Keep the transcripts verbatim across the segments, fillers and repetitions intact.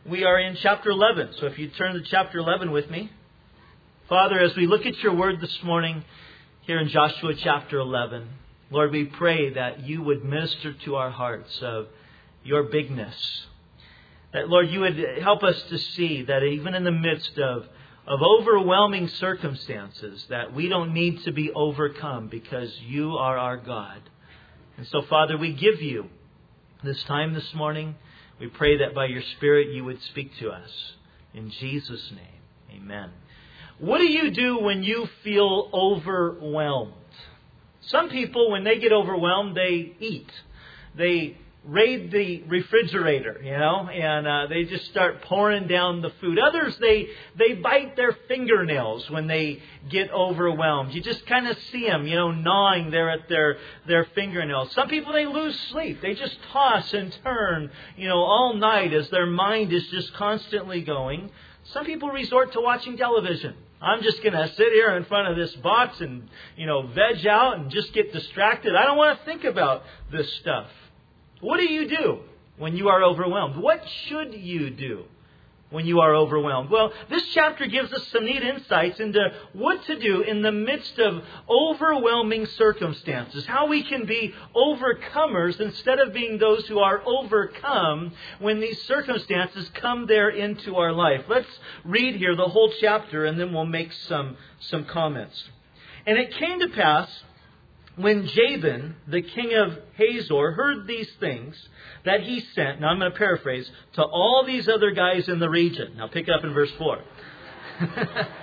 We are in chapter eleven. So if you turn to chapter eleven with me. Father, as we look at your word this morning here in Joshua chapter eleven, Lord, we pray that you would minister to our hearts of your bigness. That, Lord, you would help us to see that even in the midst of, of overwhelming circumstances, that we don't need to be overcome because you are our God. And so, Father, we give you this time this morning. We pray that by your Spirit you would speak to us. In Jesus' name, amen. What do you do when you feel overwhelmed? Some people, when they get overwhelmed, they eat. They raid the refrigerator, you know, and uh, they just start pouring down the food. Others, they they bite their fingernails when they get overwhelmed. You just kind of see them, you know, gnawing there at their, their fingernails. Some people, they lose sleep. They just toss and turn, you know, all night as their mind is just constantly going. Some people resort to watching television. I'm just going to sit here in front of this box and, you know, veg out and just get distracted. I don't want to think about this stuff. What do you do when you are overwhelmed? What should you do when you are overwhelmed? Well, this chapter gives us some neat insights into what to do in the midst of overwhelming circumstances. How we can be overcomers instead of being those who are overcome when these circumstances come there into our life. Let's read here the whole chapter and then we'll make some, some comments. And it came to pass, when Jabin, the king of Hazor, heard these things, that he sent, now I'm going to paraphrase, to all these other guys in the region. Now pick up in verse four. I'm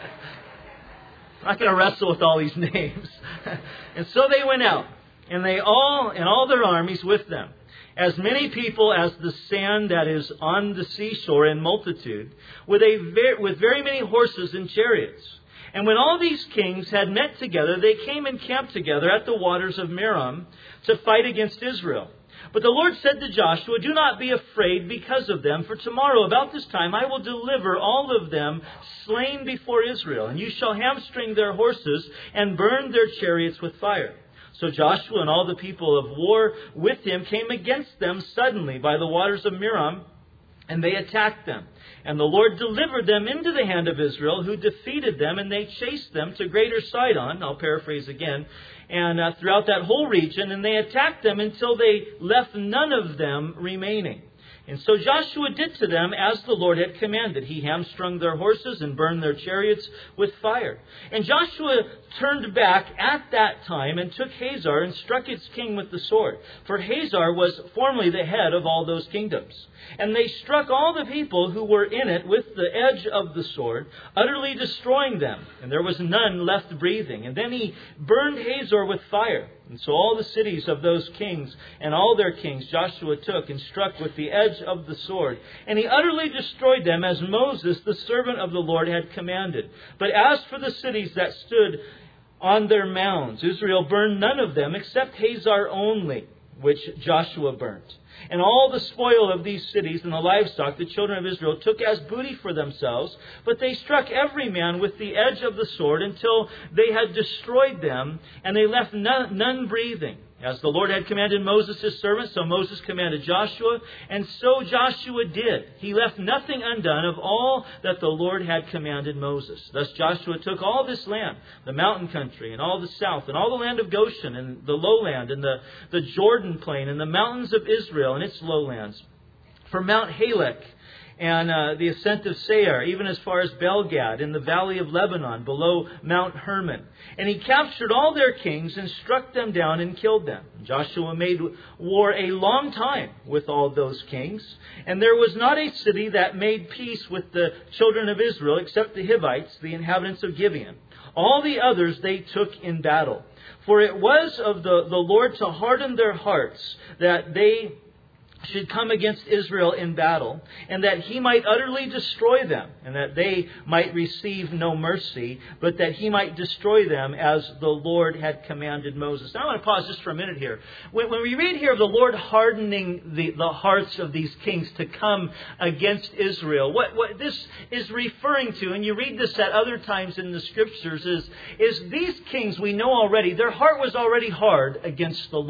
not going to wrestle with all these names. And so they went out, and they all, and all their armies with them, as many people as the sand that is on the seashore in multitude, with a ver- with very many horses and chariots. And when all these kings had met together, they came and camped together at the waters of Merom to fight against Israel. But the Lord said to Joshua, "Do not be afraid because of them, for tomorrow about this time I will deliver all of them slain before Israel, and you shall hamstring their horses and burn their chariots with fire." So Joshua and all the people of war with him came against them suddenly by the waters of Merom, and they attacked them. And the Lord delivered them into the hand of Israel, who defeated them, and they chased them to Greater Sidon. I'll paraphrase again. And uh, throughout that whole region, and they attacked them until they left none of them remaining. And so Joshua did to them as the Lord had commanded. He hamstrung their horses and burned their chariots with fire. And Joshua turned back at that time and took Hazor and struck its king with the sword. For Hazor was formerly the head of all those kingdoms. And they struck all the people who were in it with the edge of the sword, utterly destroying them. And there was none left breathing. And then he burned Hazor with fire. And so all the cities of those kings and all their kings Joshua took and struck with the edge of the sword. And he utterly destroyed them as Moses, the servant of the Lord, had commanded. But as for the cities that stood on their mounds, Israel burned none of them except Hazor only, which Joshua burnt. And all the spoil of these cities and the livestock the children of Israel took as booty for themselves, but they struck every man with the edge of the sword until they had destroyed them, and they left none, none breathing. As the Lord had commanded Moses his servant, so Moses commanded Joshua, and so Joshua did. He left nothing undone of all that the Lord had commanded Moses. Thus Joshua took all this land, the mountain country, and all the south, and all the land of Goshen, and the lowland, and the, the Jordan plain, and the mountains of Israel, and its lowlands, from Mount Halek, and uh, the ascent of Seir, even as far as Belgad, in the valley of Lebanon, below Mount Hermon. And he captured all their kings and struck them down and killed them. Joshua made war a long time with all those kings. And there was not a city that made peace with the children of Israel, except the Hivites, the inhabitants of Gibeon. All the others they took in battle. For it was of the, the Lord to harden their hearts, that they should come against Israel in battle, and that he might utterly destroy them, and that they might receive no mercy, but that he might destroy them as the Lord had commanded Moses. Now I want to pause just for a minute here. When, when we read here of the Lord hardening the, the hearts of these kings to come against Israel, what, what this is referring to, and you read this at other times in the Scriptures, is, is these kings we know already, their heart was already hard against the Lord.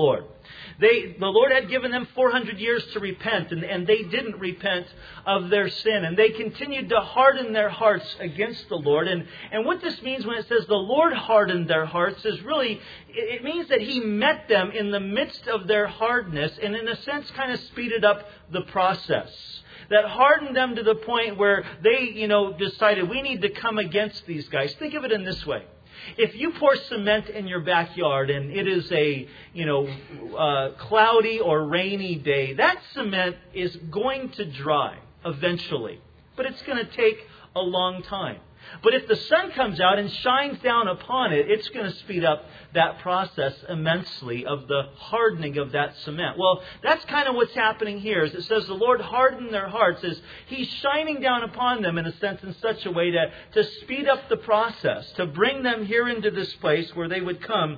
They, the Lord had given them four hundred years to repent, and, and they didn't repent of their sin. And they continued to harden their hearts against the Lord. And, and what this means when it says the Lord hardened their hearts is really, it means that He met them in the midst of their hardness and in a sense kind of speeded up the process. That hardened them to the point where they, you know, decided we need to come against these guys. Think of it in this way. If you pour cement in your backyard and it is a, you know, uh, cloudy or rainy day, that cement is going to dry eventually. But it's going to take a long time. But if the sun comes out and shines down upon it, it's going to speed up that process immensely of the hardening of that cement. Well, that's kind of what's happening here. As it says, the Lord hardened their hearts as He's shining down upon them in a sense in such a way to, to speed up the process, to bring them here into this place where they would come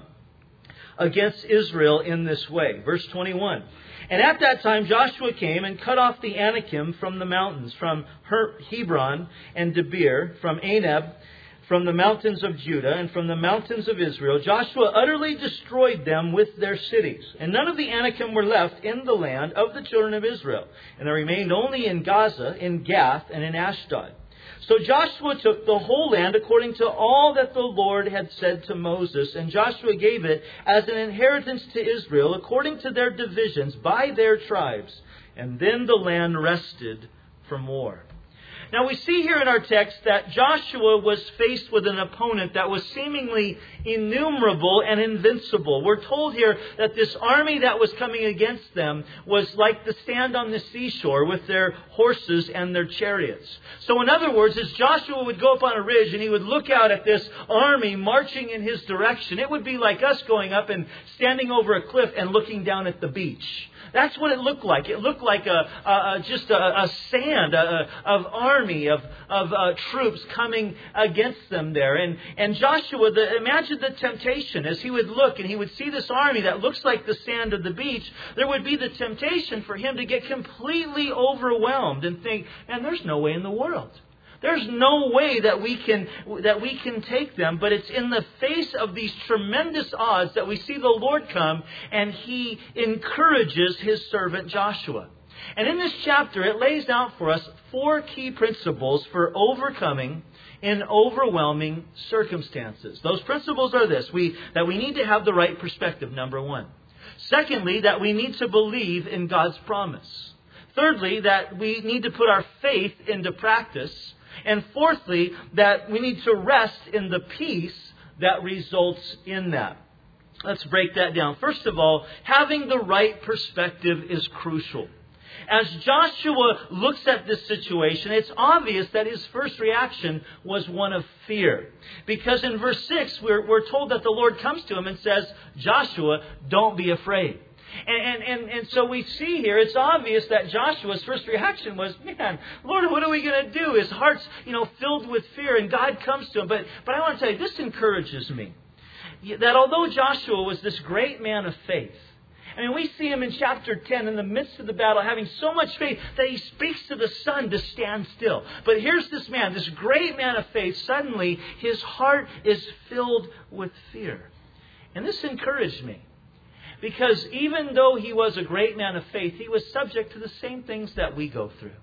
against Israel in this way. Verse twenty-one. And at that time Joshua came and cut off the Anakim from the mountains, from Hebron and Debir, from Anab, from the mountains of Judah, and from the mountains of Israel. Joshua utterly destroyed them with their cities. And none of the Anakim were left in the land of the children of Israel. And there remained only in Gaza, in Gath, and in Ashdod. So Joshua took the whole land according to all that the Lord had said to Moses, and Joshua gave it as an inheritance to Israel according to their divisions by their tribes. And then the land rested from war. Now we see here in our text that Joshua was faced with an opponent that was seemingly innumerable and invincible. We're told here that this army that was coming against them was like the sand on the seashore with their horses and their chariots. So in other words, as Joshua would go up on a ridge and he would look out at this army marching in his direction, it would be like us going up and standing over a cliff and looking down at the beach. That's what it looked like. It looked like a, a, a just a, a sand a, of army of of uh, troops coming against them there. And and Joshua, the, imagine the temptation as he would look and he would see this army that looks like the sand of the beach. There would be the temptation for him to get completely overwhelmed and think, man, there's no way in the world. There's no way that we can that we can take them. But it's in the face of these tremendous odds that we see the Lord come and He encourages His servant Joshua. And in this chapter, it lays out for us four key principles for overcoming in overwhelming circumstances. Those principles are this: we that we need to have the right perspective, number one. Secondly, that we need to believe in God's promise. Thirdly, that we need to put our faith into practice. And fourthly, that we need to rest in the peace that results in that. Let's break that down. First of all, having the right perspective is crucial. As Joshua looks at this situation, it's obvious that his first reaction was one of fear. Because in verse six, we're, we're told that the Lord comes to him and says, Joshua, don't be afraid. And, and, and so we see here, it's obvious that Joshua's first reaction was, man, Lord, what are we going to do? His heart's, you know, filled with fear, and God comes to him. But, but I want to tell you, this encourages me. That although Joshua was this great man of faith, I mean, we see him in chapter ten in the midst of the battle having so much faith that he speaks to the sun to stand still. But here's this man, this great man of faith, suddenly his heart is filled with fear. And this encouraged me. Because even though he was a great man of faith, he was subject to the same things that we go through.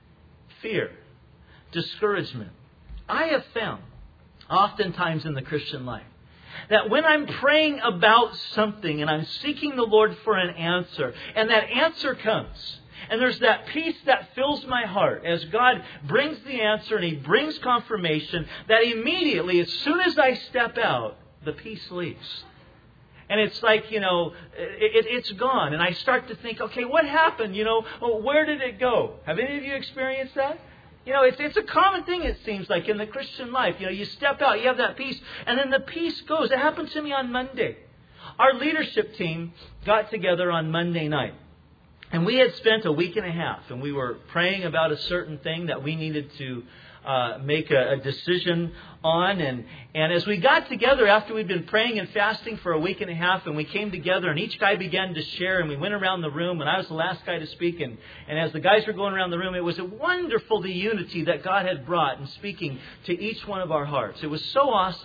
Fear, discouragement. I have found, oftentimes in the Christian life, that when I'm praying about something and I'm seeking the Lord for an answer, and that answer comes, and there's that peace that fills my heart as God brings the answer and He brings confirmation, that immediately, as soon as I step out, the peace leaves. And it's like, you know, it, it's gone. And I start to think, okay, what happened? You know, well, where did it go? Have any of you experienced that? You know, it's it's a common thing, it seems like, in the Christian life. You know, you step out, you have that peace, and then the peace goes. It happened to me on Monday. Our leadership team got together on Monday night. And we had spent a week and a half, and we were praying about a certain thing that we needed to Uh, make a, a decision on. And, and as we got together after we'd been praying and fasting for a week and a half, and we came together and each guy began to share, and we went around the room, and I was the last guy to speak. And, and as the guys were going around the room, it was wonderful, the unity that God had brought in speaking to each one of our hearts. It was so awesome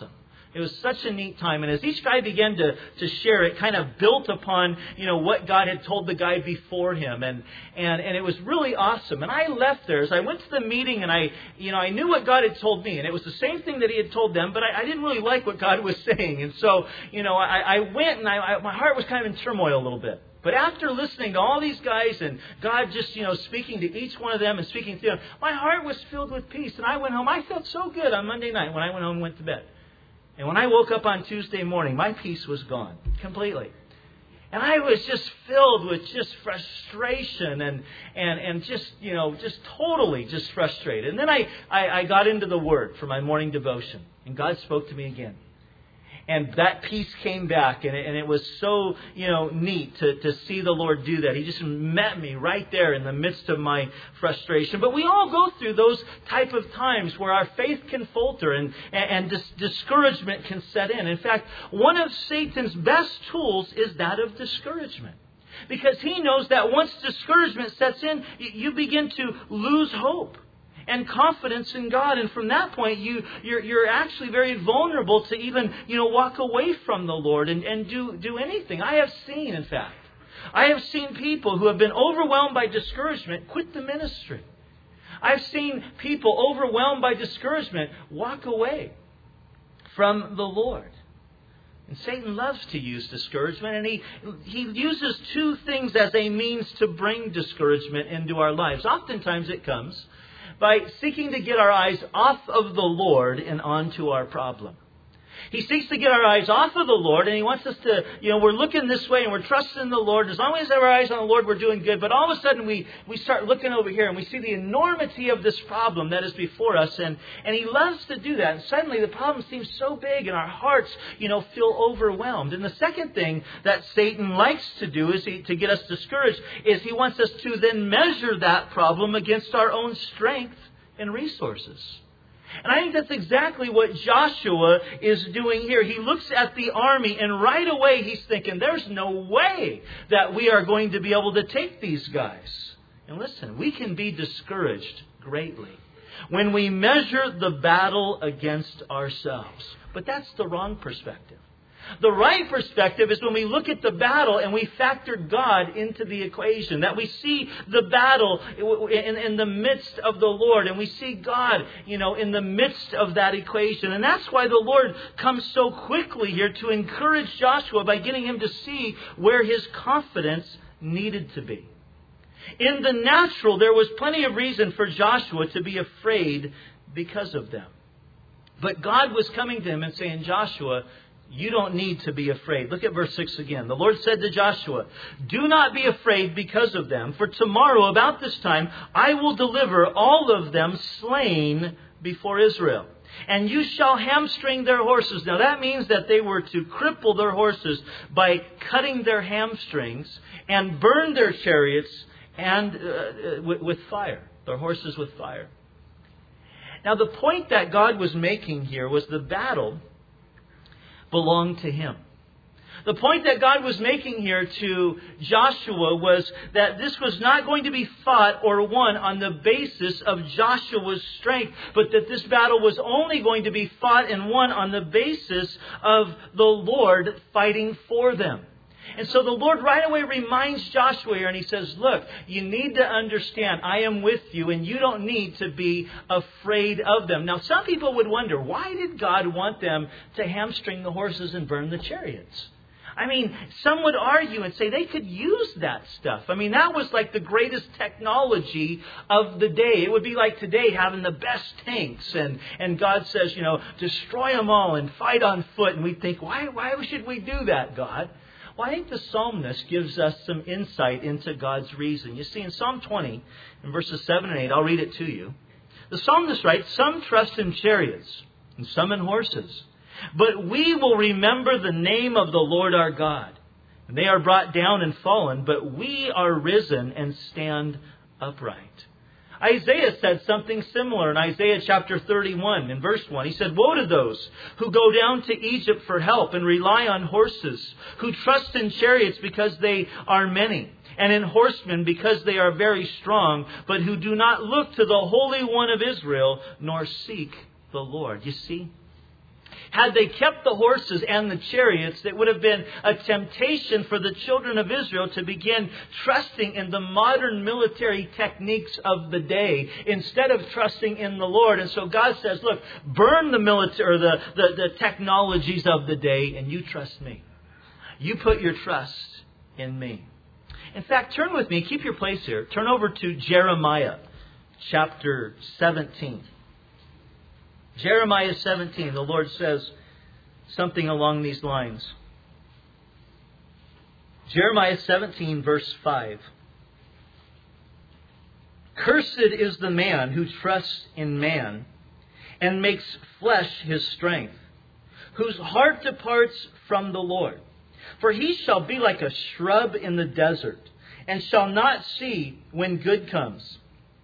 It was such a neat time. And as each guy began to, to share, it kind of built upon, you know, what God had told the guy before him. And, and, and it was really awesome. And I left there. As I went to the meeting and I, you know, I knew what God had told me. And it was the same thing that He had told them, but I, I didn't really like what God was saying. And so, you know, I, I went and I, I, my heart was kind of in turmoil a little bit. But after listening to all these guys and God just, you know, speaking to each one of them and speaking to them, my heart was filled with peace. And I went home. I felt so good on Monday night when I went home and went to bed. And when I woke up on Tuesday morning, my peace was gone completely. And I was just filled with just frustration and, and, and just, you know, just totally just frustrated. And then I, I, I got into the Word for my morning devotion. And God spoke to me again. And that peace came back, and it, and it was so, you know, neat to, to see the Lord do that. He just met me right there in the midst of my frustration. But we all go through those type of times where our faith can falter and, and, and dis- discouragement can set in. In fact, one of Satan's best tools is that of discouragement. Because he knows that once discouragement sets in, you begin to lose hope and confidence in God. And from that point, you, you're, you're actually very vulnerable to even, you know, walk away from the Lord and, and do, do anything. I have seen, in fact, I have seen people who have been overwhelmed by discouragement quit the ministry. I've seen people overwhelmed by discouragement walk away from the Lord. And Satan loves to use discouragement, and he, he uses two things as a means to bring discouragement into our lives. Oftentimes it comes by seeking to get our eyes off of the Lord and onto our problem. He seeks to get our eyes off of the Lord, and He wants us to, you know, we're looking this way and we're trusting in the Lord. As long as we have our eyes on the Lord, we're doing good. But all of a sudden we, we start looking over here and we see the enormity of this problem that is before us. And, and He loves to do that. And suddenly the problem seems so big and our hearts, you know, feel overwhelmed. And the second thing that Satan likes to do is he, to get us discouraged is he wants us to then measure that problem against our own strength and resources. And I think that's exactly what Joshua is doing here. He looks at the army and right away he's thinking, there's no way that we are going to be able to take these guys. And listen, we can be discouraged greatly when we measure the battle against ourselves. But that's the wrong perspective. The right perspective is when we look at the battle and we factor God into the equation. That we see the battle in, in the midst of the Lord. And we see God, you know, in the midst of that equation. And that's why the Lord comes so quickly here to encourage Joshua by getting him to see where his confidence needed to be. In the natural, there was plenty of reason for Joshua to be afraid because of them. But God was coming to him and saying, Joshua, you don't need to be afraid. Look at verse six again. The Lord said to Joshua, do not be afraid because of them, for tomorrow about this time I will deliver all of them slain before Israel. And you shall hamstring their horses. Now that means that they were to cripple their horses by cutting their hamstrings and burn their chariots and uh, with, with fire, their horses with fire. Now the point that God was making here was the battle belonged to Him. The point that God was making here to Joshua was that this was not going to be fought or won on the basis of Joshua's strength, but that this battle was only going to be fought and won on the basis of the Lord fighting for them. And so the Lord right away reminds Joshua here and He says, look, you need to understand I am with you and you don't need to be afraid of them. Now some people would wonder, why did God want them to hamstring the horses and burn the chariots? I mean, some would argue and say they could use that stuff. I mean, that was like the greatest technology of the day. It would be like today having the best tanks. And, and God says, you know, destroy them all and fight on foot. And we think, why, why should we do that, God? Well, I think the psalmist gives us some insight into God's reason. You see, in Psalm twenty, in verses seven and eight, I'll read it to you. The psalmist writes, some trust in chariots and some in horses, but we will remember the name of the Lord our God. And they are brought down and fallen, but we are risen and stand upright. Isaiah said something similar in Isaiah chapter thirty-one in verse one. He said, woe to those who go down to Egypt for help and rely on horses, who trust in chariots because they are many, and in horsemen because they are very strong, but who do not look to the Holy One of Israel, nor seek the Lord. You see, Had they kept the horses and the chariots, it would have been a temptation for the children of Israel to begin trusting in the modern military techniques of the day instead of trusting in the Lord. And so God says, look, burn the military or the, the, the technologies of the day and you trust me. You put your trust in me. In fact, turn with me, keep your place here. Turn over to Jeremiah chapter seventeen. Jeremiah seventeen, the Lord says something along these lines. Jeremiah seventeen, verse five. Cursed is the man who trusts in man and makes flesh his strength, whose heart departs from the Lord. For he shall be like a shrub in the desert, and shall not see when good comes,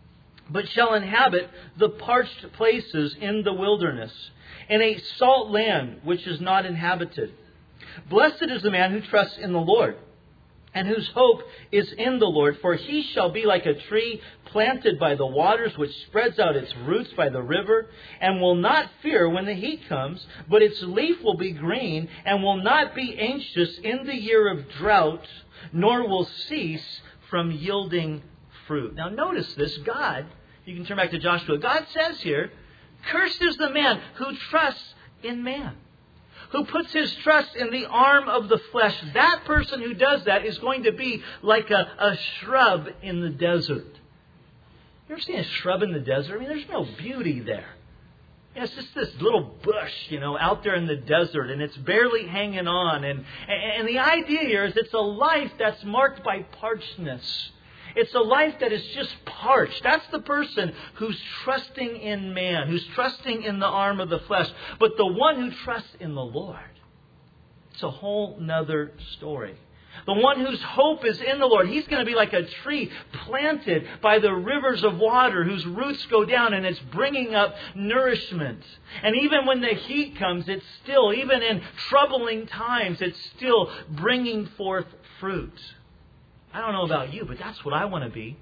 but shall inhabit the parched places in the wilderness, in a salt land which is not inhabited. Blessed is the man who trusts in the Lord, and whose hope is in the Lord. For he shall be like a tree planted by the waters, which spreads out its roots by the river, and will not fear when the heat comes, but its leaf will be green, and will not be anxious in the year of drought, nor will cease from yielding fruit. Now notice this, God, you can turn back to Joshua, God says here, cursed is the man who trusts in man, who puts his trust in the arm of the flesh. That person who does that is going to be like a, a shrub in the desert. You ever seen a shrub in the desert? I mean, there's no beauty there. You know, it's just this little bush, you know, out there in the desert, and it's barely hanging on. And, and the idea here is it's a life that's marked by parchedness. It's a life that is just parched. That's the person who's trusting in man, who's trusting in the arm of the flesh. But the one who trusts in the Lord, it's a whole nother story. The one whose hope is in the Lord, he's going to be like a tree planted by the rivers of water whose roots go down and it's bringing up nourishment. And even when the heat comes, it's still, even in troubling times, it's still bringing forth fruit. I don't know about you, but that's what I want to be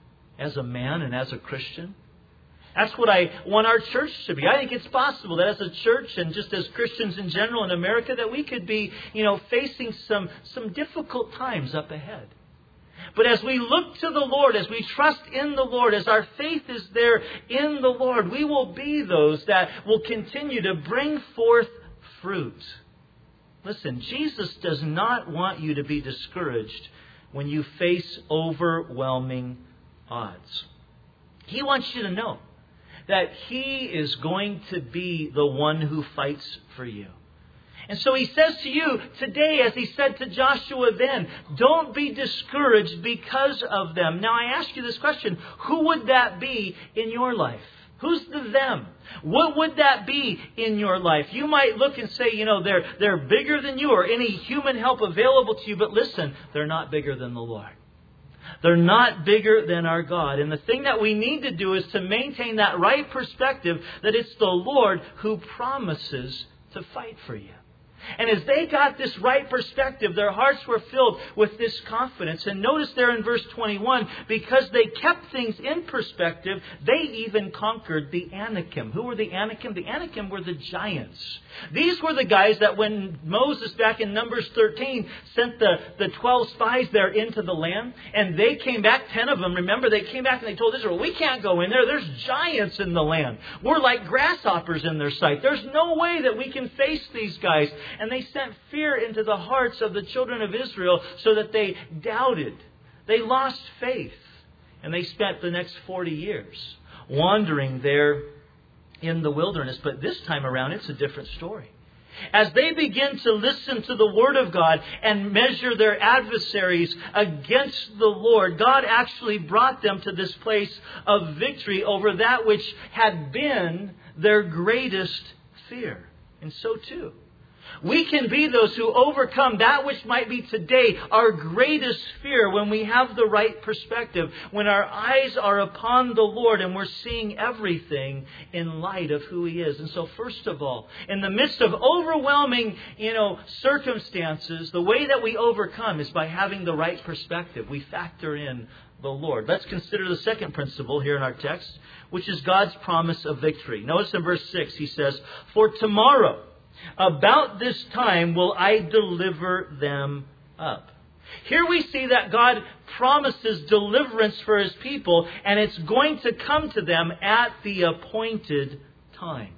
as a man and as a Christian. That's what I want our church to be. I think it's possible that as a church and just as Christians in general in America that we could be, you know, facing some, some difficult times up ahead. But as we look to the Lord, as we trust in the Lord, as our faith is there in the Lord, we will be those that will continue to bring forth fruit. Listen, Jesus does not want you to be discouraged when you face overwhelming odds. He wants you to know that He is going to be the one who fights for you. And so He says to you today, as He said to Joshua then, don't be discouraged because of them. Now I ask you this question, who would that be in your life? Who's the them? What would that be in your life? You might look and say, you know, they're, they're bigger than you or any human help available to you. But listen, they're not bigger than the Lord. They're not bigger than our God. And the thing that we need to do is to maintain that right perspective that it's the Lord who promises to fight for you. And as they got this right perspective, their hearts were filled with this confidence. And notice there in verse twenty-one, because they kept things in perspective, they even conquered the Anakim. Who were the Anakim? The Anakim were the giants. These were the guys that when Moses, back in Numbers thirteen, sent the, the twelve spies there into the land, and they came back, ten of them, remember, they came back and they told Israel, we can't go in there. There's giants in the land. We're like grasshoppers in their sight. There's no way that we can face these guys. And they sent fear into the hearts of the children of Israel so that they doubted. They lost faith. And they spent the next forty years wandering there in the wilderness. But this time around, it's a different story. As they begin to listen to the Word of God and measure their adversaries against the Lord, God actually brought them to this place of victory over that which had been their greatest fear. And so too, we can be those who overcome that which might be today our greatest fear when we have the right perspective, when our eyes are upon the Lord and we're seeing everything in light of who He is. And so first of all, in the midst of overwhelming, you know, circumstances, the way that we overcome is by having the right perspective. We factor in the Lord. Let's consider the second principle here in our text, which is God's promise of victory. Notice in verse six, He says, for tomorrow About this time will I deliver them up. Here we see that God promises deliverance for His people, and it's going to come to them at the appointed time.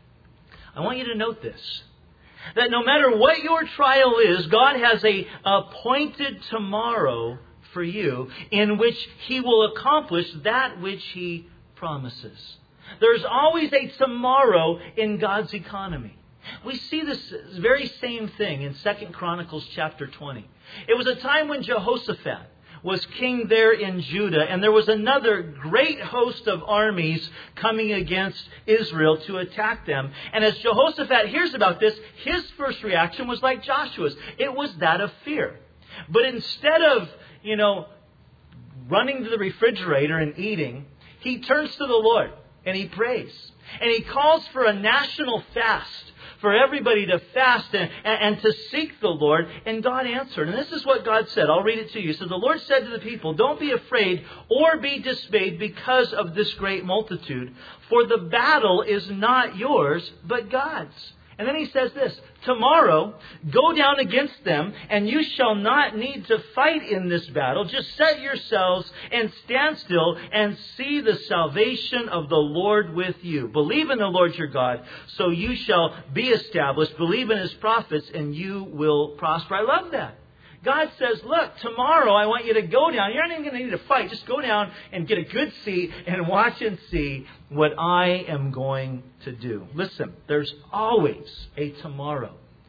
I want you to note this, that no matter what your trial is, God has a appointed tomorrow for you in which He will accomplish that which He promises. There's always a tomorrow in God's economy. We see this very same thing in Second Chronicles chapter twenty. It was a time when Jehoshaphat was king there in Judah, and there was another great host of armies coming against Israel to attack them. And as Jehoshaphat hears about this, his first reaction was like Joshua's. It was that of fear. But instead of, you know, running to the refrigerator and eating, he turns to the Lord and he prays. And he calls for a national fast, for everybody to fast and, and, and to seek the Lord. And God answered. And this is what God said. I'll read it to you. So the Lord said to the people, "Don't be afraid or be dismayed because of this great multitude, for the battle is not yours, but God's." And then he says this, "Tomorrow, go down against them, and you shall not need to fight in this battle. Just set yourselves and stand still and see the salvation of the Lord with you. Believe in the Lord your God, so you shall be established. Believe in His prophets, and you will prosper." I love that. God says, look, tomorrow I want you to go down. You're not even going to need to fight. Just go down and get a good seat and watch and see what I am going to do. Listen, there's always a tomorrow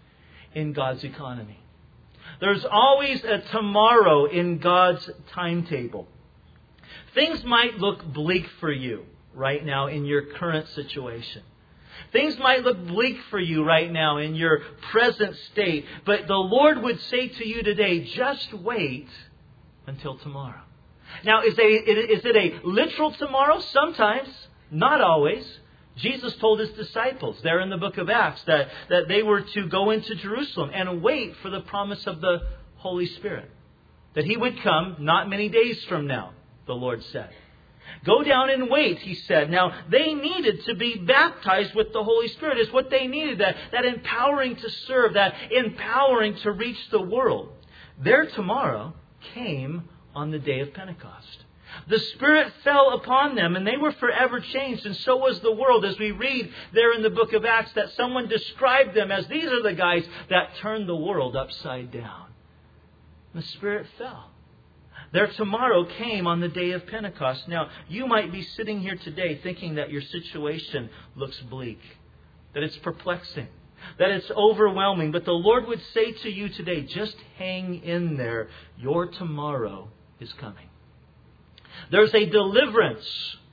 in God's economy. There's always a tomorrow in God's timetable. Things might look bleak for you right now in your current situation. Things might look bleak for you right now in your present state. But the Lord would say to you today, just wait until tomorrow. Now, is, a, is it a literal tomorrow? Sometimes, not always. Jesus told His disciples there in the book of Acts that, that they were to go into Jerusalem and wait for the promise of the Holy Spirit. That He would come not many days from now, the Lord said. Go down and wait, He said. Now, they needed to be baptized with the Holy Spirit. It's what they needed, that, that empowering to serve, that empowering to reach the world. Their tomorrow came on the day of Pentecost. The Spirit fell upon them, and they were forever changed, and so was the world. As we read there in the book of Acts, that someone described them as, these are the guys that turned the world upside down. The Spirit fell. Their tomorrow came on the day of Pentecost. Now, you might be sitting here today thinking that your situation looks bleak, that it's perplexing, that it's overwhelming. But the Lord would say to you today, just hang in there. Your tomorrow is coming. There's a deliverance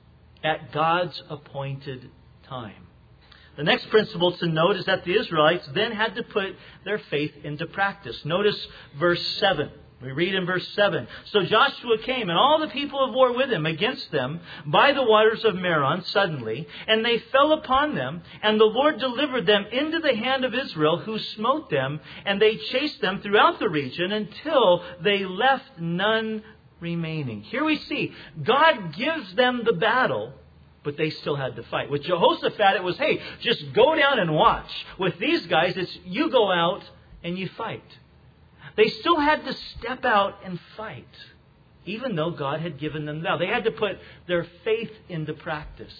at God's appointed time. The next principle to note is that the Israelites then had to put their faith into practice. Notice verse seven. We read in verse seven, "So Joshua came, and all the people of war with him against them by the waters of Meron suddenly, and they fell upon them, and the Lord delivered them into the hand of Israel, who smote them, and they chased them throughout the region until they left none remaining." Here we see God gives them the battle, but they still had to fight. With Jehoshaphat, it was, hey, just go down and watch. With these guys, it's you go out and you fight. They still had to step out and fight, even though God had given them that. They had to put their faith into practice.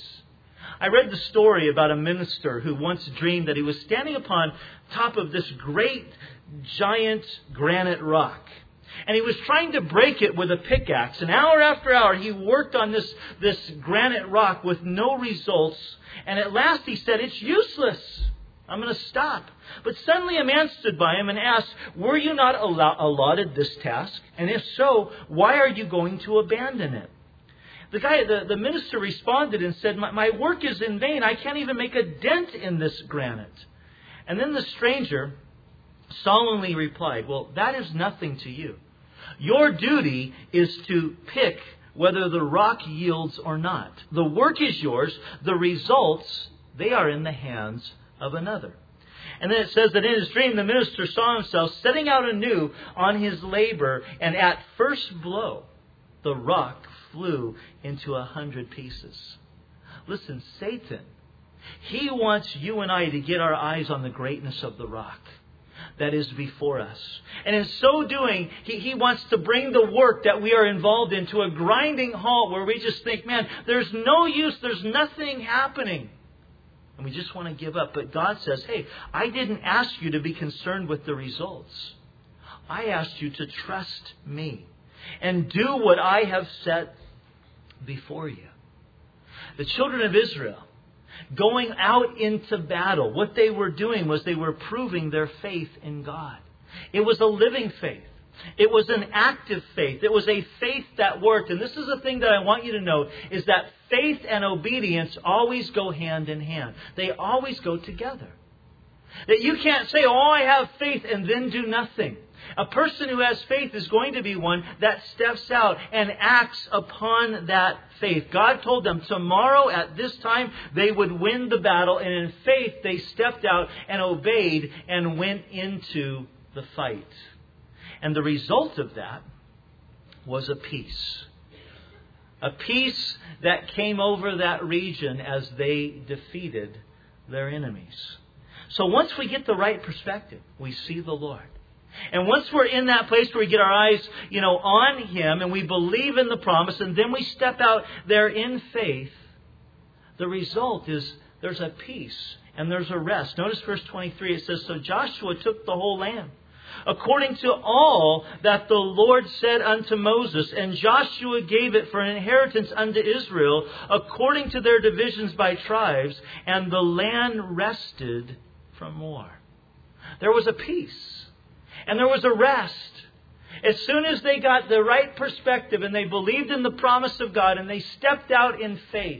I read the story about a minister who once dreamed that he was standing upon top of this great, giant granite rock. And he was trying to break it with a pickaxe. And hour after hour, he worked on this, this granite rock with no results. And at last he said, "It's useless. I'm going to stop." But suddenly a man stood by him and asked, "Were you not allotted this task? And if so, why are you going to abandon it?" The guy, the, the minister responded and said, my, my work is in vain. I can't even make a dent in this granite." And then the stranger solemnly replied, "Well, that is nothing to you. Your duty is to pick whether the rock yields or not. The work is yours. The results, they are in the hands of another." And then it says that in his dream, the minister saw himself setting out anew on his labor, and at first blow, the rock flew into a hundred pieces. Listen, Satan He wants you and I to get our eyes on the greatness of the rock that is before us. And in so doing, he, he wants to bring the work that we are involved in to a grinding halt where we just think, man, there's no use, there's nothing happening. And we just want to give up. But God says, hey, I didn't ask you to be concerned with the results. I asked you to trust me and do what I have set before you. The children of Israel, going out into battle, what they were doing was they were proving their faith in God. It was a living faith. It was an active faith. It was a faith that worked. And this is the thing that I want you to know, is that faith and obedience always go hand in hand. They always go together. That you can't say, oh, I have faith, and then do nothing. A person who has faith is going to be one that steps out and acts upon that faith. God told them tomorrow at this time they would win the battle. And in faith they stepped out and obeyed and went into the fight. And the result of that was a peace. A peace that came over that region as they defeated their enemies. So once we get the right perspective, we see the Lord. And once we're in that place where we get our eyes, you know, on Him and we believe in the promise and then we step out there in faith, the result is there's a peace and there's a rest. Notice verse twenty-three, it says, so Joshua took the whole land, according to all that the Lord said unto Moses, and Joshua gave it for an inheritance unto Israel, according to their divisions by tribes, and the land rested from war. There was a peace. And there was a rest. As soon as they got the right perspective and they believed in the promise of God and they stepped out in faith.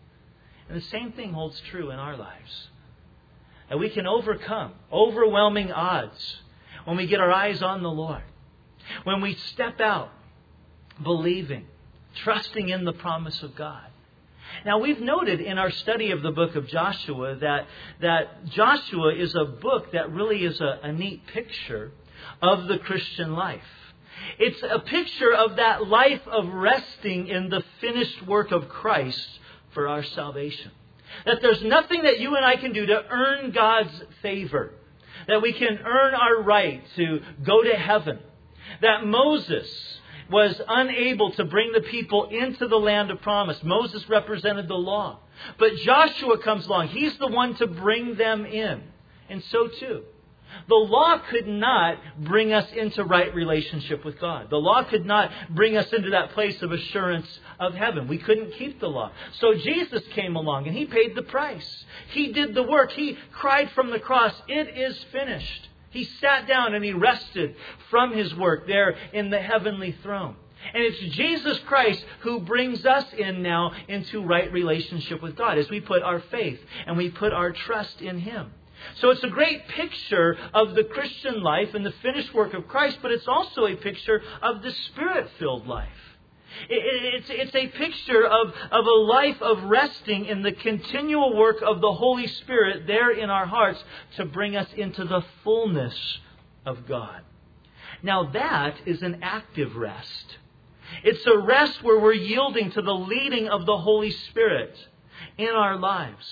And the same thing holds true in our lives. That we can overcome overwhelming odds when we get our eyes on the Lord. When we step out believing, trusting in the promise of God. Now, we've noted in our study of the book of Joshua that, that Joshua is a book that really is a, a neat picture of the Christian life. It's a picture of that life of resting in the finished work of Christ for our salvation. That there's nothing that you and I can do to earn God's favor. That we can earn our right to go to heaven. That Moses was unable to bring the people into the land of promise. Moses represented the law. But Joshua comes along. He's the one to bring them in. And so too, the law could not bring us into right relationship with God. The law could not bring us into that place of assurance of heaven. We couldn't keep the law. So Jesus came along and He paid the price. He did the work. He cried from the cross, "It is finished." He sat down and He rested from His work there in the heavenly throne. And it's Jesus Christ who brings us in now into right relationship with God as we put our faith and we put our trust in Him. So it's a great picture of the Christian life and the finished work of Christ, but it's also a picture of the Spirit-filled life. It's, it's a picture of, of a life of resting in the continual work of the Holy Spirit there in our hearts to bring us into the fullness of God. Now that is an active rest. It's a rest where we're yielding to the leading of the Holy Spirit in our lives.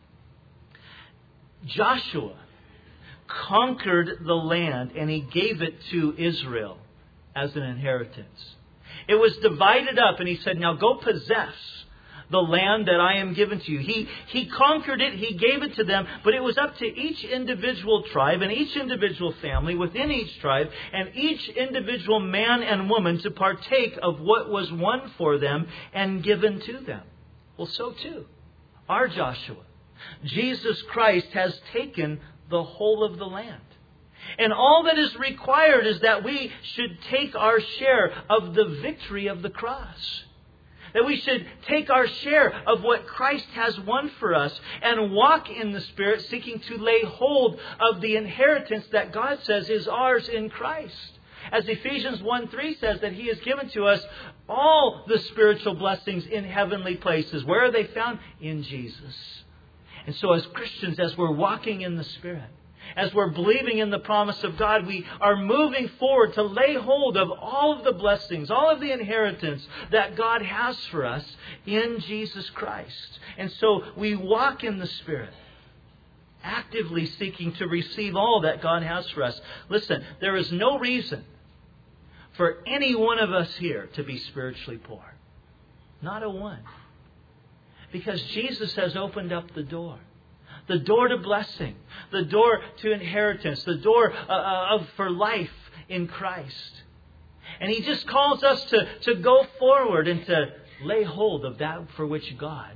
Joshua conquered the land and he gave it to Israel as an inheritance. It was divided up and he said, now go possess the land that I am given to you. He, he conquered it, he gave it to them, but it was up to each individual tribe and each individual family within each tribe and each individual man and woman to partake of what was won for them and given to them. Well, so too, our Joshua, Jesus Christ, has taken the whole of the land. And all that is required is that we should take our share of the victory of the cross. That we should take our share of what Christ has won for us and walk in the Spirit, seeking to lay hold of the inheritance that God says is ours in Christ. As Ephesians one three says that He has given to us all the spiritual blessings in heavenly places. Where are they found? In Jesus. And so as Christians, as we're walking in the Spirit, As we're believing in the promise of God, we are moving forward to lay hold of all of the blessings, all of the inheritance that God has for us in Jesus Christ. And so we walk in the Spirit, actively seeking to receive all that God has for us. Listen, there is no reason for any one of us here to be spiritually poor. Not a one. Because Jesus has opened up the door. The door to blessing. The door to inheritance. The door uh, of for life in Christ. And He just calls us to, to go forward and to lay hold of that for which God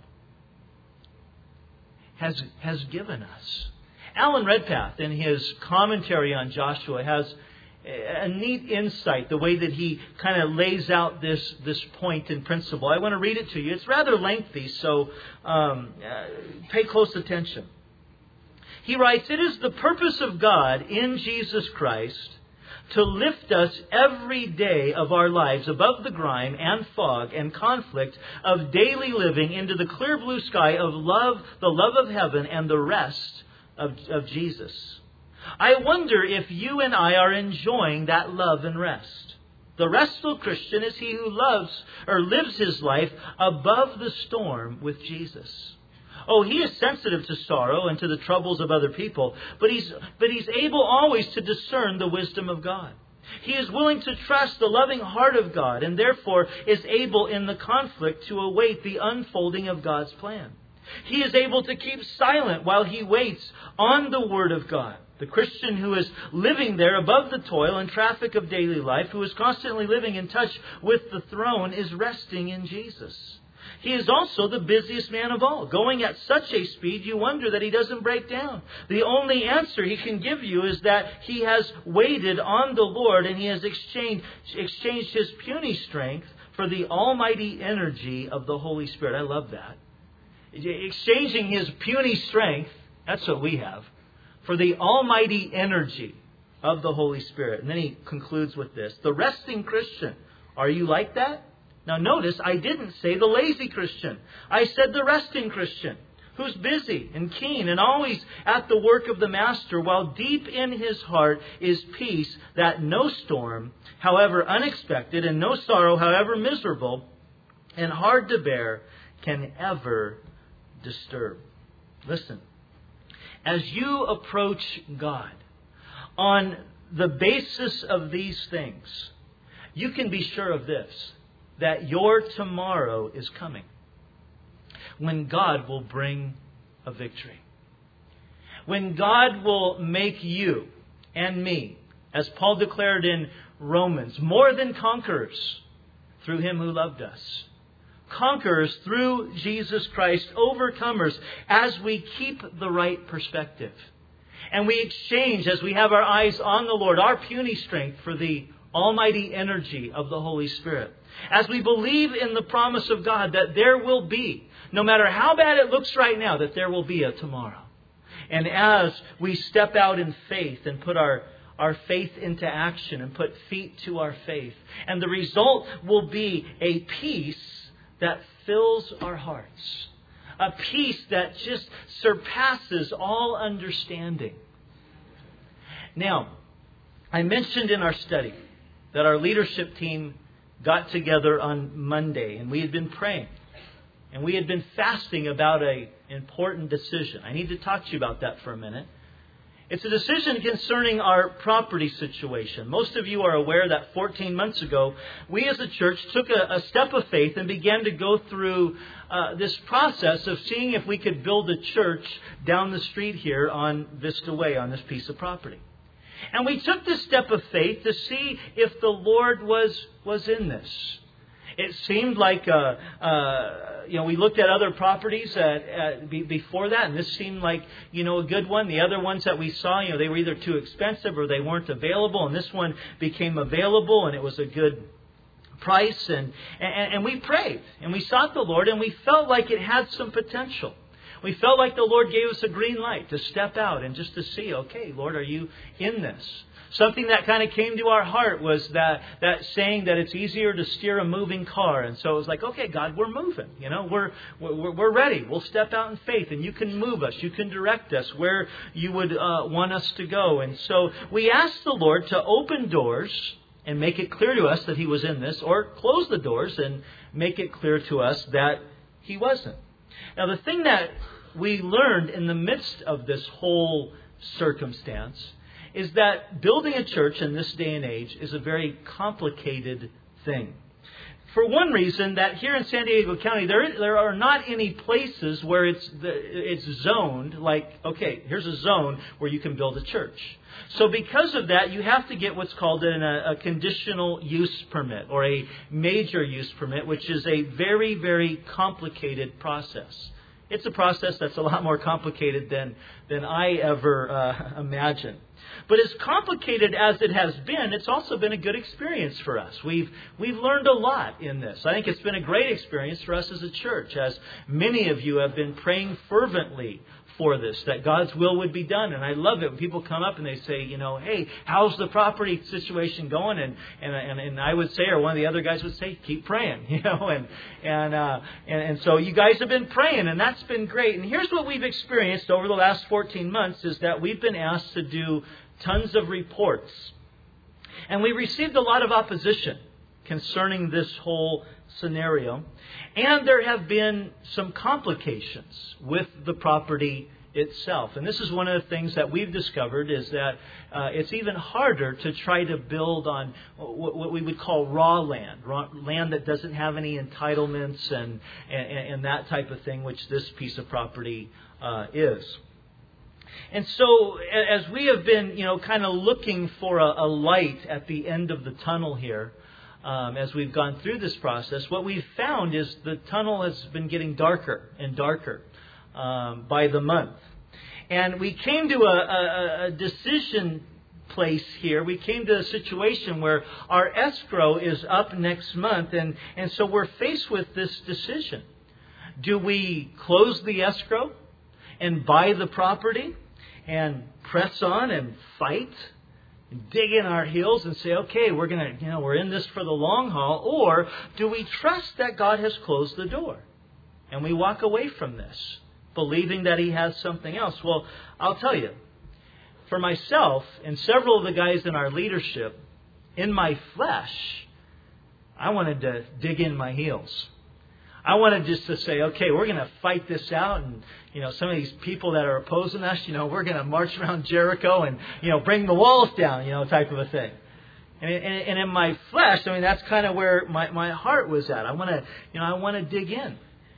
has, has given us. Alan Redpath, in his commentary on Joshua, has a neat insight, the way that he kind of lays out this, this point and principle. I want to read it to you. It's rather lengthy, so um, uh, pay close attention. He writes, "It is the purpose of God in Jesus Christ to lift us every day of our lives above the grime and fog and conflict of daily living into the clear blue sky of love, the love of heaven, and the rest of, of Jesus. I wonder if you and I are enjoying that love and rest. The restful Christian is he who loves or lives his life above the storm with Jesus. Oh, he is sensitive to sorrow and to the troubles of other people, but he's, but he's able always to discern the wisdom of God. He is willing to trust the loving heart of God and therefore is able in the conflict to await the unfolding of God's plan. He is able to keep silent while he waits on the Word of God. The Christian who is living there above the toil and traffic of daily life, who is constantly living in touch with the throne, is resting in Jesus. He is also the busiest man of all, going at such a speed you wonder that he doesn't break down. The only answer he can give you is that he has waited on the Lord and he has exchanged, exchanged his puny strength for the almighty energy of the Holy Spirit. I love that. Exchanging his puny strength, that's what we have, for the almighty energy of the Holy Spirit. And then he concludes with this. The resting Christian. Are you like that? Now notice, I didn't say the lazy Christian. I said the resting Christian, who's busy and keen and always at the work of the Master, while deep in his heart is peace that no storm, however unexpected, and no sorrow, however miserable and hard to bear, can ever disturb. Listen, as you approach God on the basis of these things, you can be sure of this, that your tomorrow is coming, when God will bring a victory. When God will make you and me, as Paul declared in Romans, more than conquerors through Him who loved us. Conquerors through Jesus Christ, overcomers as we keep the right perspective. And we exchange, as we have our eyes on the Lord, our puny strength for the almighty energy of the Holy Spirit. As we believe in the promise of God that there will be, no matter how bad it looks right now, that there will be a tomorrow. And as we step out in faith and put our, our faith into action and put feet to our faith, and the result will be a peace that fills our hearts. A peace that just surpasses all understanding. Now, I mentioned in our study that our leadership team got together on Monday and we had been praying. And we had been fasting about an important decision. I need to talk to you about that for a minute. It's a decision concerning our property situation. Most of you are aware that fourteen months ago, we as a church took a, a step of faith and began to go through uh, this process of seeing if we could build a church down the street here on Vista Way, on this piece of property. And we took this step of faith to see if the Lord was, was in this. It seemed like, uh, uh, you know, we looked at other properties at, at, be, before that, and this seemed like, you know, a good one. The other ones that we saw, you know, they were either too expensive or they weren't available, and this one became available, and it was a good price. And, and, and we prayed, and we sought the Lord, and we felt like it had some potential. We felt like the Lord gave us a green light to step out and just to see, okay, Lord, are you in this? Something that kind of came to our heart was that, that saying that it's easier to steer a moving car. And so it was like, okay, God, we're moving. You know, we're, we're, we're ready. We'll step out in faith and you can move us. You can direct us where you would uh, want us to go. And so we asked the Lord to open doors and make it clear to us that He was in this, or close the doors and make it clear to us that He wasn't. Now, the thing that we learned in the midst of this whole circumstance is that building a church in this day and age is a very complicated thing. For one reason, that here in San Diego County, there there are not any places where it's the, it's zoned, like, okay, here's a zone where you can build a church. So because of that, you have to get what's called an, a, a conditional use permit or a major use permit, which is a very, very complicated process. It's a process that's a lot more complicated than, than I ever uh, imagined. But as complicated as it has been, it's also been a good experience for us. We've we've learned a lot in this. I think it's been a great experience for us as a church, as many of you have been praying fervently for this, that God's will would be done. And I love it when people come up and they say, you know, hey, how's the property situation going? And and and, and I would say, or one of the other guys would say, keep praying, you know. And and, uh, and and so you guys have been praying, and that's been great. And here's what we've experienced over the last fourteen months is that we've been asked to do tons of reports. And we received a lot of opposition concerning this whole scenario. And there have been some complications with the property itself. And this is one of the things that we've discovered is that uh, it's even harder to try to build on what we would call raw land, raw land that doesn't have any entitlements and, and, and that type of thing, which this piece of property uh, is. And so as we have been, you know, kind of looking for a, a light at the end of the tunnel here, um, as we've gone through this process, what we've found is the tunnel has been getting darker and darker um, by the month. And we came to a, a, a decision place here. We came to a situation where our escrow is up next month. And, and so we're faced with this decision. Do we close the escrow and buy the property and press on and fight, and dig in our heels and say, okay, we're going to, you know, we're in this for the long haul? Or do we trust that God has closed the door and we walk away from this, believing that He has something else? Well, I'll tell you, for myself and several of the guys in our leadership, in my flesh, I wanted to dig in my heels. I wanted just to say, okay, we're going to fight this out. And, you know, some of these people that are opposing us, you know, we're going to march around Jericho and, you know, bring the walls down, you know, type of a thing. And, and, and in my flesh, I mean, that's kind of where my, my heart was at. I want to, you know, I want to dig in.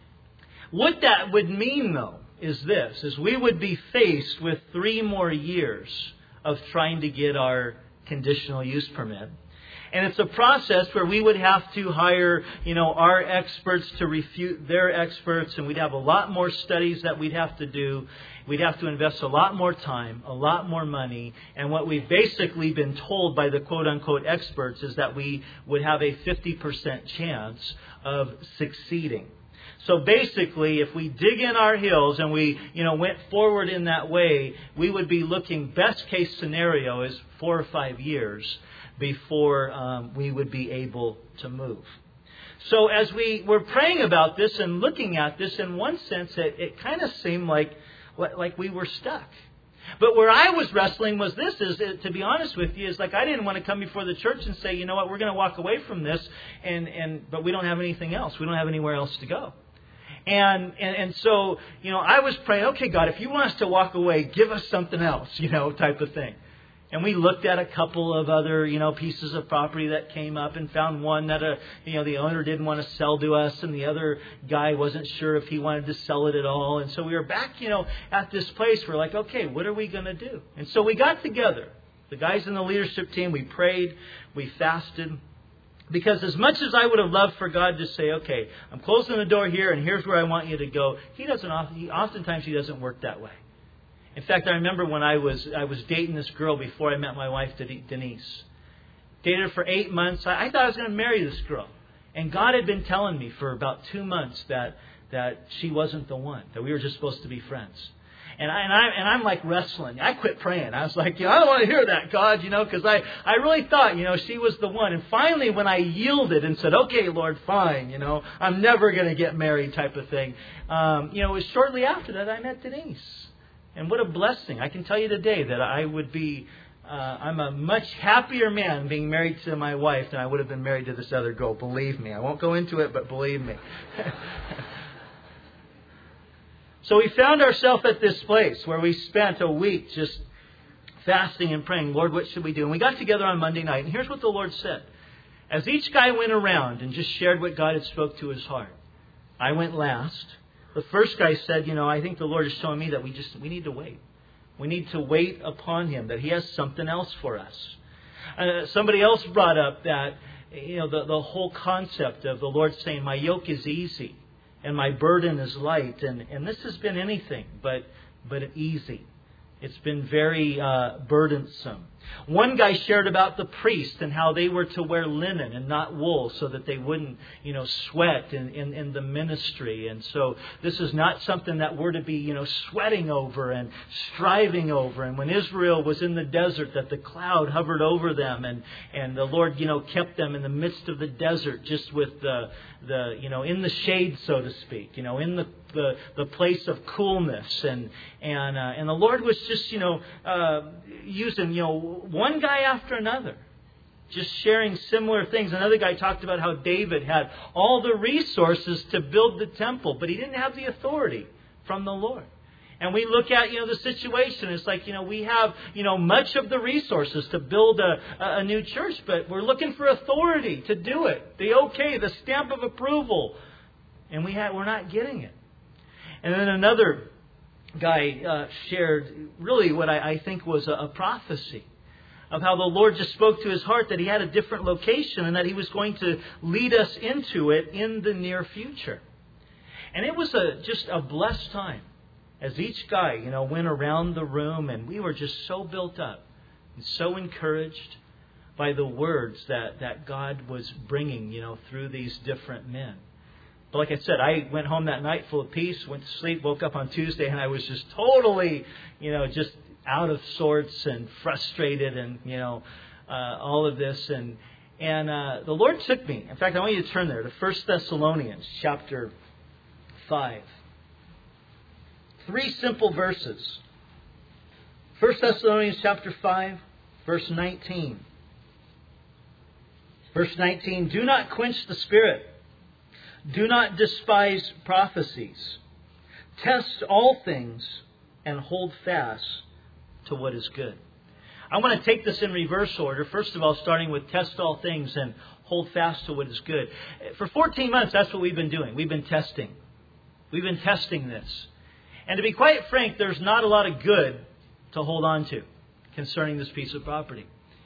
What that would mean, though, is this, is we would be faced with three more years of trying to get our conditional use permit. And it's a process where we would have to hire, you know, our experts to refute their experts. And we'd have a lot more studies that we'd have to do. We'd have to invest a lot more time, a lot more money. And what we've basically been told by the quote-unquote experts is that we would have a fifty percent chance of succeeding. So basically, if we dig in our heels and we, you know, went forward in that way, we would be looking, best case scenario is four or five years before um, we would be able to move. So as we were praying about this and looking at this, in one sense, it, it kind of seemed like like we were stuck. But where I was wrestling was this, is to be honest with you, is like I didn't want to come before the church and say, you know what, we're going to walk away from this, and, and but we don't have anything else. We don't have anywhere else to go. And, and and so, you know, I was praying, okay, God, if you want us to walk away, give us something else, you know, type of thing. And we looked at a couple of other, you know, pieces of property that came up and found one that, a, you know, the owner didn't want to sell to us, and the other guy wasn't sure if he wanted to sell it at all. And so we were back, you know, at this place. We're like, okay, what are we going to do? And so we got together. The guys in the leadership team, we prayed, we fasted. Because as much as I would have loved for God to say, okay, I'm closing the door here and here's where I want you to go, He doesn't. He, oftentimes He doesn't work that way. In fact, I remember when I was I was dating this girl before I met my wife, Denise. Dated her for eight months. I, I thought I was going to marry this girl. And God had been telling me for about two months that, that she wasn't the one, that we were just supposed to be friends. And, I, and, I, and I'm like wrestling. I quit praying. I was like, you know, I don't want to hear that, God, you know, because I, I really thought, you know, she was the one. And finally, when I yielded and said, okay, Lord, fine, you know, I'm never going to get married type of thing. Um, you know, it was shortly after that I met Denise. And what a blessing. I can tell you today that I would be, uh, I'm a much happier man being married to my wife than I would have been married to this other girl. Believe me. I won't go into it, but believe me. So we found ourselves at this place where we spent a week just fasting and praying, Lord, what should we do? And we got together on Monday night, and here's what the Lord said. As each guy went around and just shared what God had spoke to his heart, I went last. The first guy said, you know, I think the Lord is showing me that we just we need to wait. We need to wait upon Him, that He has something else for us. Uh, somebody else brought up that, you know, the, the whole concept of the Lord saying, my yoke is easy and my burden is light. And, and this has been anything but, but easy. It's been very uh, burdensome. One guy shared about the priest and how they were to wear linen and not wool so that they wouldn't, you know, sweat in, in, in the ministry. And so this is not something that we're to be, you know, sweating over and striving over. And when Israel was in the desert, that the cloud hovered over them and, and the Lord, you know, kept them in the midst of the desert just with the, the you know, in the shade, so to speak, you know, in the the, the place of coolness. And and uh, and the Lord was just, you know, uh, using, you know, one guy after another, just sharing similar things. Another guy talked about how David had all the resources to build the temple, but he didn't have the authority from the Lord. And we look at, you know, the situation. It's like, you know, we have, you know, much of the resources to build a, a new church, but we're looking for authority to do it. The okay, the stamp of approval. And we have, we're not getting it. And then another guy uh, shared really what I, I think was a, a prophecy of how the Lord just spoke to his heart that He had a different location and that He was going to lead us into it in the near future. And it was a just a blessed time as each guy, you know, went around the room, and we were just so built up and so encouraged by the words that, that God was bringing, you know, through these different men. But like I said, I went home that night full of peace, went to sleep, woke up on Tuesday, and I was just totally, you know, just out of sorts and frustrated and, you know, uh, all of this. And and uh, the Lord took me. In fact, I want you to turn there to First Thessalonians chapter five. Three simple verses. First Thessalonians chapter five, verse nineteen. Verse nineteen, do not quench the Spirit. Do not despise prophecies. Test all things and hold fast to what is good. I want to take this in reverse order. First of all, starting with test all things and hold fast to what is good. For fourteen months, that's what we've been doing. We've been testing. We've been testing this. And to be quite frank, there's not a lot of good to hold on to concerning this piece of property.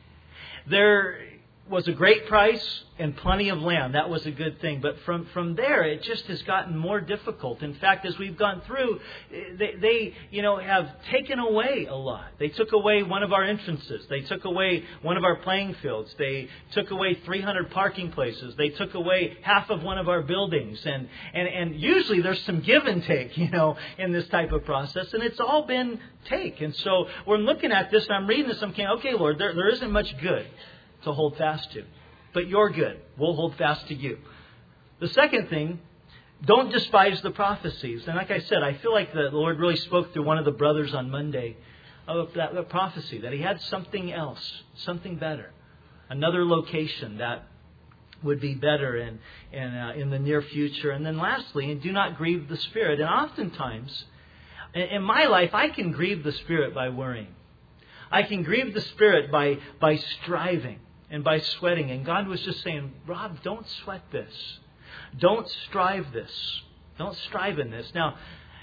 There was a great price and plenty of land. That was a good thing. But from, from there, it just has gotten more difficult. In fact, as we've gone through, they, they, you know, have taken away a lot. They took away one of our entrances. They took away one of our playing fields. They took away three hundred parking places. They took away half of one of our buildings. And, and, and usually there's some give and take, you know, in this type of process. And it's all been take. And so we're looking at this and I'm reading this. I'm thinking, okay, Lord, there, there isn't much good to hold fast to. But you're good. We'll hold fast to you. The second thing, don't despise the prophecies. And like I said, I feel like the Lord really spoke through one of the brothers on Monday of that, that prophecy, that He had something else, something better, another location that would be better in, in, uh, in the near future. And then lastly, and do not grieve the Spirit. And oftentimes, in, in my life, I can grieve the Spirit by worrying. I can grieve the Spirit by, by striving and by sweating. And God was just saying, Rob, don't sweat this. Don't strive this. Don't strive in this. Now,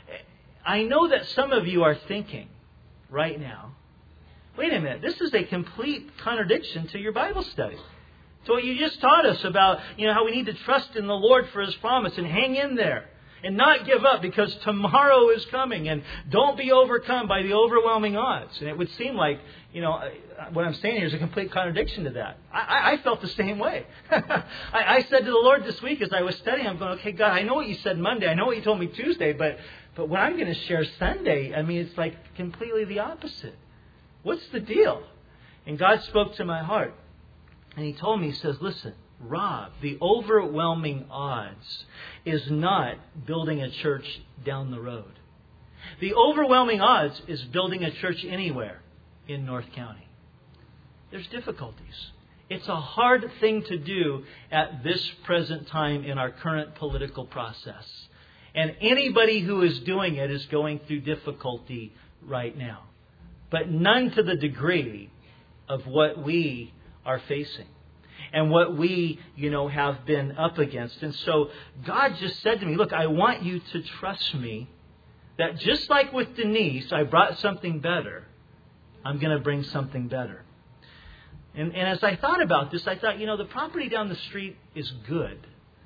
I know that some of you are thinking right now, wait a minute, this is a complete contradiction to your Bible study. So what you just taught us about, you know, how we need to trust in the Lord for His promise and hang in there. And not give up because tomorrow is coming. And don't be overcome by the overwhelming odds. And it would seem like, you know, what I'm saying here is a complete contradiction to that. I, I felt the same way. I, I said to the Lord this week as I was studying, I'm going, okay, God, I know what you said Monday. I know what you told me Tuesday. But But what I'm going to share Sunday, I mean, it's like completely the opposite. What's the deal? And God spoke to my heart. And He told me, He says, listen, Rob, the overwhelming odds is not building a church down the road. The overwhelming odds is building a church anywhere in North County. There's difficulties. It's a hard thing to do at this present time in our current political process. And anybody who is doing it is going through difficulty right now. But none to the degree of what we are facing and what we, you know, have been up against. And so God just said to me, look, I want you to trust me that just like with Denise, I brought something better. I'm going to bring something better. And, and as I thought about this, I thought, you know, the property down the street is good.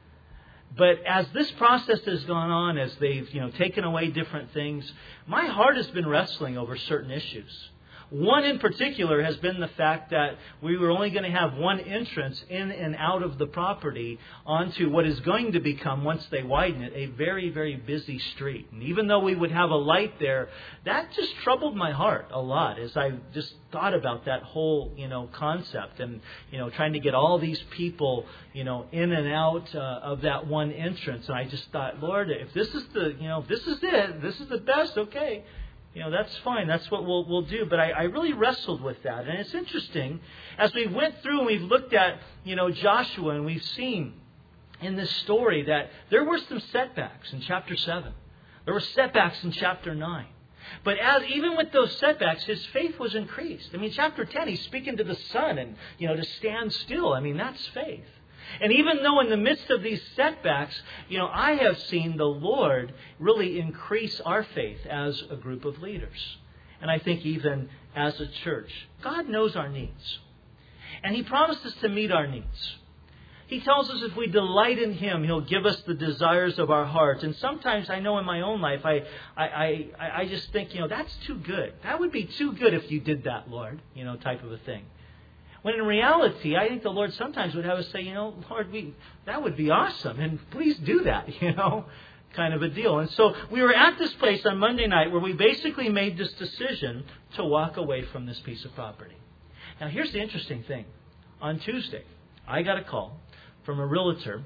But as this process has gone on, as they've, you know, taken away different things, my heart has been wrestling over certain issues. One in particular has been the fact that we were only going to have one entrance in and out of the property onto what is going to become, once they widen it, a very, very busy street. And even though we would have a light there, that just troubled my heart a lot as I just thought about that whole, you know, concept and, you know, trying to get all these people, you know, in and out uh, of that one entrance. And I just thought, Lord, if this is the, you know, if this is it, this is the best, okay. You know, that's fine. That's what we'll we'll do. But I, I really wrestled with that. And it's interesting, as we went through and we've looked at, you know, Joshua, and we've seen in this story that there were some setbacks in chapter seven. There were setbacks in chapter nine. But as even with those setbacks, his faith was increased. I mean, chapter ten, he's speaking to the sun and, you know, to stand still. I mean, that's faith. And even though in the midst of these setbacks, you know, I have seen the Lord really increase our faith as a group of leaders. And I think even as a church. God knows our needs. And He promises to meet our needs. He tells us if we delight in Him, He'll give us the desires of our heart. And sometimes I know in my own life, I, I, I, I just think, you know, that's too good. That would be too good if you did that, Lord, you know, type of a thing. When in reality, I think the Lord sometimes would have us say, you know, Lord, we that would be awesome. And please do that, you know, kind of a deal. And so we were at this place on Monday night where we basically made this decision to walk away from this piece of property. Now, here's the interesting thing. On Tuesday, I got a call from a realtor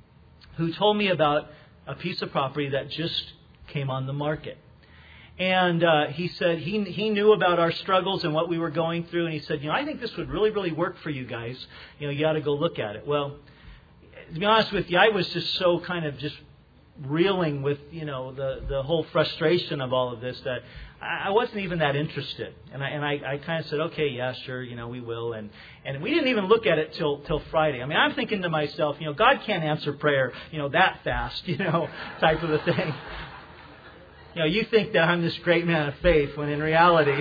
who told me about a piece of property that just came on the market. And uh, he said he he knew about our struggles and what we were going through. And he said, you know, I think this would really, really work for you guys. You know, you ought to go look at it. Well, to be honest with you, I was just so kind of just reeling with, you know, the, the whole frustration of all of this that I wasn't even that interested. And I and I, I kind of said, okay, yeah, sure, you know, we will. And and we didn't even look at it till till Friday. I mean, I'm thinking to myself, you know, God can't answer prayer, you know, that fast, you know, type of a thing. You know, you think that I'm this great man of faith when in reality,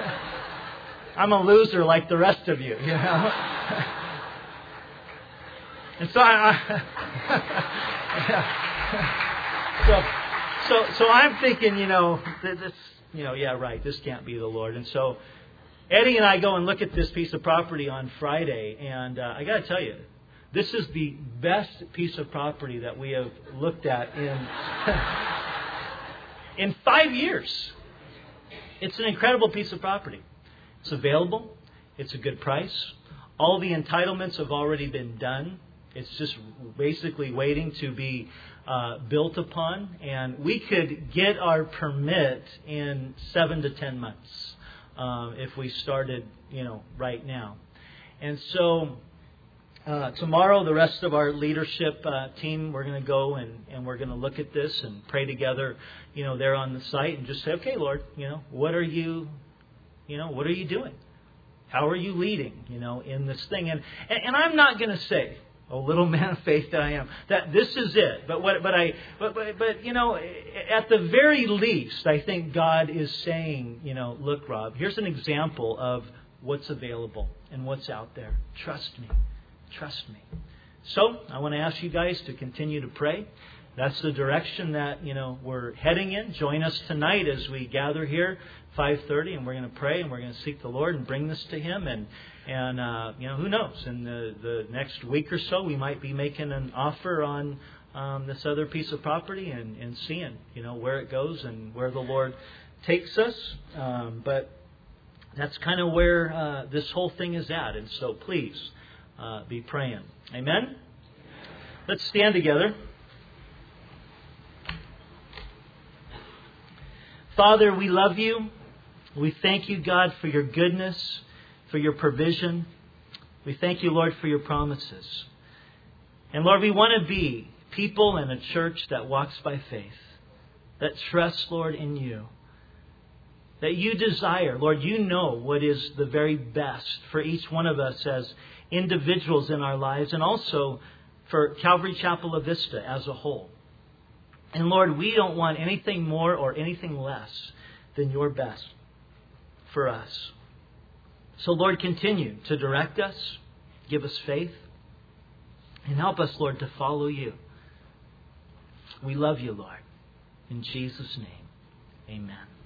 I'm a loser like the rest of you, you know. And so I, I so, so, so I'm thinking, you know, this, you know, yeah, right, this can't be the Lord. And so Eddie and I go and look at this piece of property on Friday, and uh, I got to tell you, this is the best piece of property that we have looked at in. In five years. It's an incredible piece of property. It's available. It's a good price. All the entitlements have already been done. It's just basically waiting to be uh, built upon. And we could get our permit in seven to ten months um, if we started, you know, right now. And so Uh, tomorrow, the rest of our leadership uh, team, we're going to go and, and we're going to look at this and pray together, you know, there on the site and just say, okay, Lord, you know, what are you, you know, what are you doing? How are you leading, you know, in this thing? And and, and I'm not going to say, oh, little man of faith that I am, that this is it. But what, but I, but, but, but you know, at the very least, I think God is saying, you know, look, Rob, here's an example of what's available and what's out there. Trust me. Trust me. So I want to ask you guys to continue to pray. That's the direction that, you know, we're heading in. Join us tonight as we gather here, five thirty, and we're going to pray and we're going to seek the Lord and bring this to Him. And and uh, you know, who knows? In the, the next week or so, we might be making an offer on um, this other piece of property and, and seeing, you know, where it goes and where the Lord takes us. Um, but that's kind of where uh, this whole thing is at. And so please uh, be praying. Amen? Let's stand together. Father, we love you. We thank you, God, for your goodness, for your provision. We thank you, Lord, for your promises. And Lord, we want to be people in a church that walks by faith, that trusts, Lord, in you, that you desire. Lord, you know what is the very best for each one of us as individuals in our lives, and also for Calvary Chapel La Vista as a whole. And Lord, we don't want anything more or anything less than your best for us. So Lord, continue to direct us, give us faith, and help us, Lord, to follow you. We love you, Lord. In Jesus' name, amen.